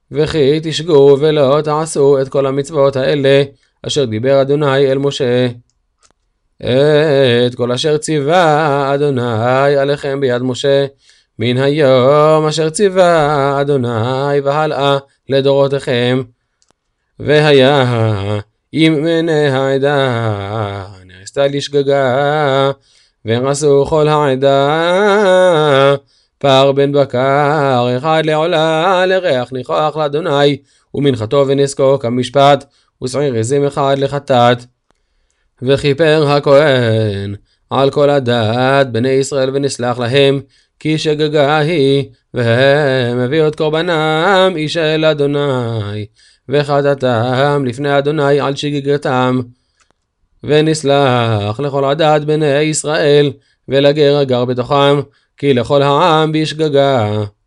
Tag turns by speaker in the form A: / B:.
A: וכי תשגו ולא תעשו את כל המצוות האלה, אשר דיבר אדוני אל משה. את כל אשר ציווה אדוני עליכם ביד משה, מן היום אשר ציווה אדוני והלאה לדורותיכם. והיה אם מני העדה נעשתה לשגגה, ועשו כל העדה פר בן בקר אחד לעולה לריח ניחוח לאדוני, ומנחתו ונסקו כמשפט, ושעיר עזים אחד לחטאת. וכיפר הכהן על כל הדת בני ישראל ונסלח להם, כי שגגה היא, והם הביאו את קורבנם איש אל אדוני, וחטאתם לפני אדוני על שגגתם. ונסלח לכל הדת בני ישראל, ולגר הגר בתוכם, כי לכל העם בשגגה.